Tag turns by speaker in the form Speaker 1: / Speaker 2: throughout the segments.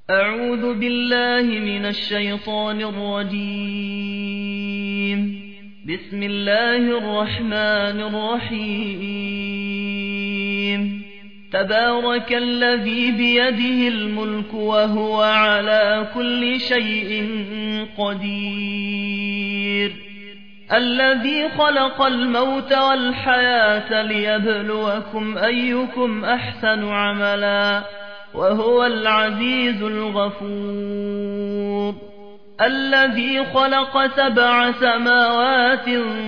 Speaker 1: أعوذ بالله من الشيطان الرجيم. بسم الله الرحمن الرحيم. تبارك الذي بيده الملك وهو على كل شيء قدير. الذي خلق الموت والحياة ليبلوكم أيكم أحسن عملا وهو العزيز الغفور. الذي خلق 7 سماوات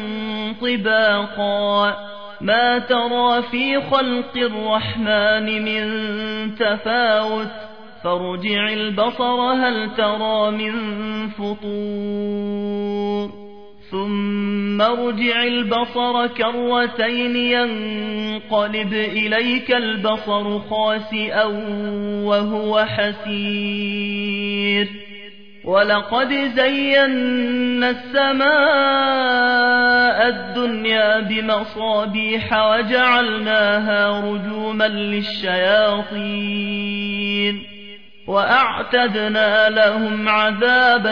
Speaker 1: طباقا ما ترى في خلق الرحمن من تفاوت فارجع البصر هل ترى من فطور ثم ارجع البصر كرتين ينقلب إليك البصر خاسئا وهو حسير. ولقد زينا السماء الدنيا بمصابيح وجعلناها رجوما للشياطين وأعتدنا لهم عذاب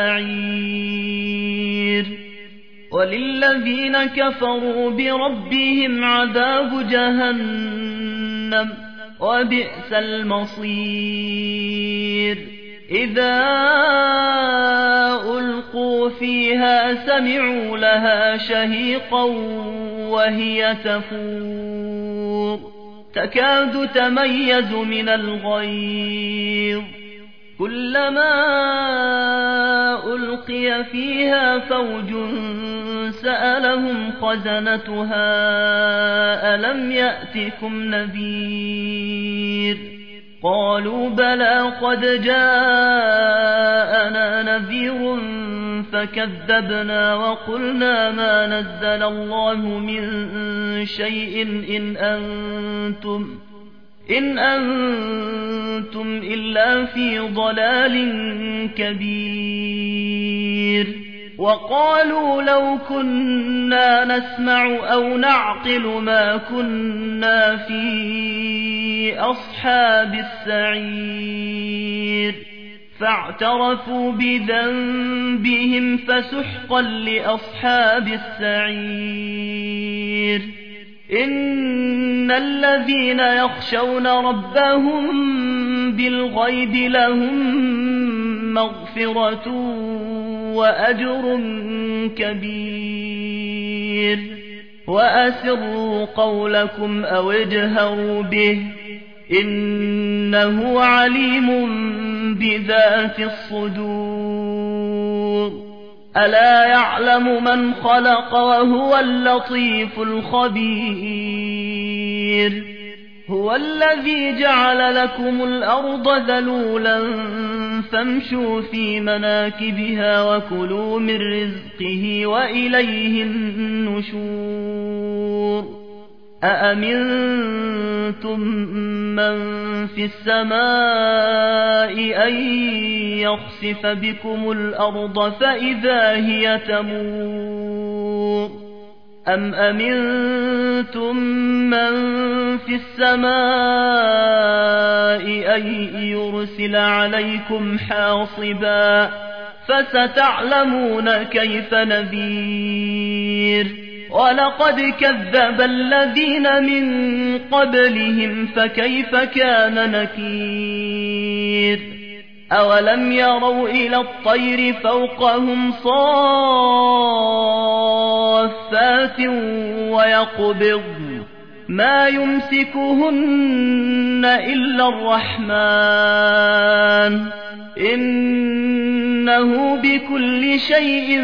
Speaker 1: السعير. وللذين كفروا بربهم عذاب جهنم وبئس المصير. إذا ألقوا فيها سمعوا لها شهيقا وهي تفور تكاد تميز من الغيظ. كلما ألقي فيها فوج سألهم خزنتها ألم يأتكم نذير قالوا بلى قد جاءنا نذير فكذبنا وقلنا ما نزل الله من شيء إن أنتم إلا في ضلال كبير. وقالوا لو كنا نسمع أو نعقل ما كنا في أصحاب السعير. فاعترفوا بذنبهم فسحقا لأصحاب السعير. إن الذين يخشون ربهم بالغيب لهم مغفرة وأجر كبير. وأسروا قولكم أو اجهروا به إنه عليم بذات الصدور. ألا يعلم من خلق وهو اللطيف الخبير. هو الذي جعل لكم الأرض ذلولا فامشوا في مناكبها وكلوا من رزقه وإليه النشور. أأمنتم من في السماء أن يخسف بكم الأرض فإذا هي تمور أم أمنتم من في السماء أن يرسل عليكم حاصبا فستعلمون كيف نذير. ولقد كذب الذين من قبلهم فكيف كان نكير. أولم يروا إلى الطير فوقهم صافات ويقبضن ما يمسكهن إلا الرحمن إنه بكل شيء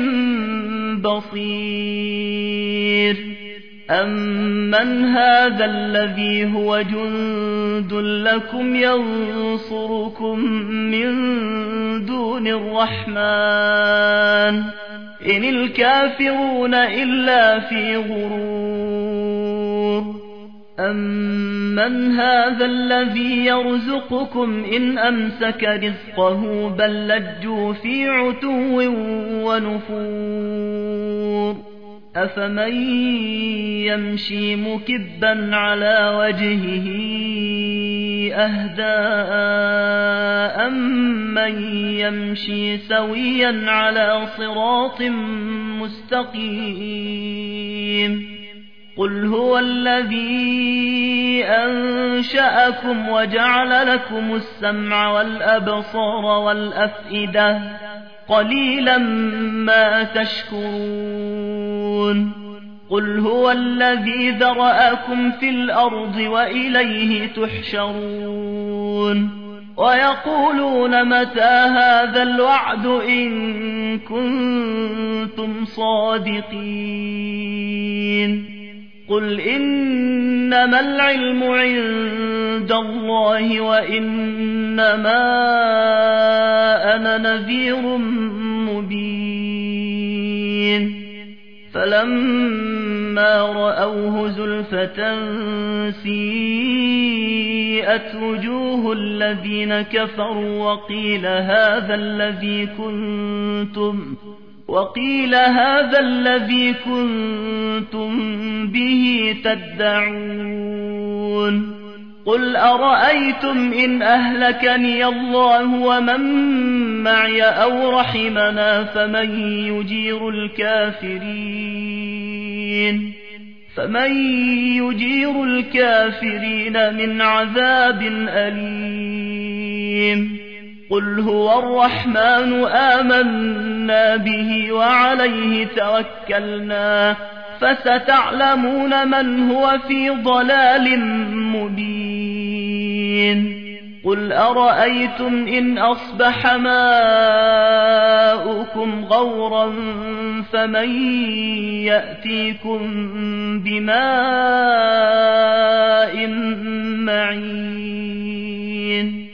Speaker 1: بصير. أمن هذا الذي هو جند لكم ينصركم من دون الرحمن إن الكافرون إلا في غرور. أمن هذا الذي يرزقكم إن أمسك رزقه بل لجوا في عتو ونفور. أفمن يمشي مكبا على وجهه أهدى أَمَّن يَمْشِي سَوِيًّا عَلَى صِرَاطٍ مُّسْتَقِيمٍ قُلْ هُوَ الَّذِي أَنشَأَكُمْ وَجَعَلَ لَكُمُ السَّمْعَ وَالْأَبْصَارَ وَالْأَفْئِدَةَ قَلِيلًا مَا تَشْكُرُونَ قُلْ هُوَ الَّذِي ذَرَأَكُمْ فِي الْأَرْضِ وَإِلَيْهِ تُحْشَرُونَ وَيَقُولُونَ مَتَىٰ هَٰذَا الْوَعْدُ إِن كُنتُمْ صَادِقِينَ قُلْ إِنَّمَا الْعِلْمُ عِندَ اللَّهِ وَإِنَّمَا أَنَا نَذِيرٌ مُّبِينٌ فَلَمَّا رَأَوْهُ زُلْفَةً سِيئَتْ وُجُوهُ الَّذِينَ كَفَرُوا وَقِيلَ هَٰذَا الَّذِي كُنتُم بِهِ تَدَّعُونَ قُلْ أَرَأَيْتُمْ إِنْ أَهْلَكَنِيَ اللَّهُ وَمَن مَّعِيَ أَوْ رَحِمَنَا فَمَن يُجِيرُ الْكَافِرِينَ مِنْ عَذَابٍ أَلِيمٍ قُلْ هُوَ الرَّحْمَٰنُ آمَنَّا بِهِ وَعَلَيْهِ تَوَكَّلْنَا فَسَتَعْلَمُونَ مَنْ هُوَ فِي ضَلَالٍ مُّبِينٍ قُلْ أَرَأَيْتُمْ إِنْ أَصْبَحَ مَاؤُكُمْ غَوْرًا فَمَن يَأْتِيكُم بِمَاءٍ مَّعِينٍ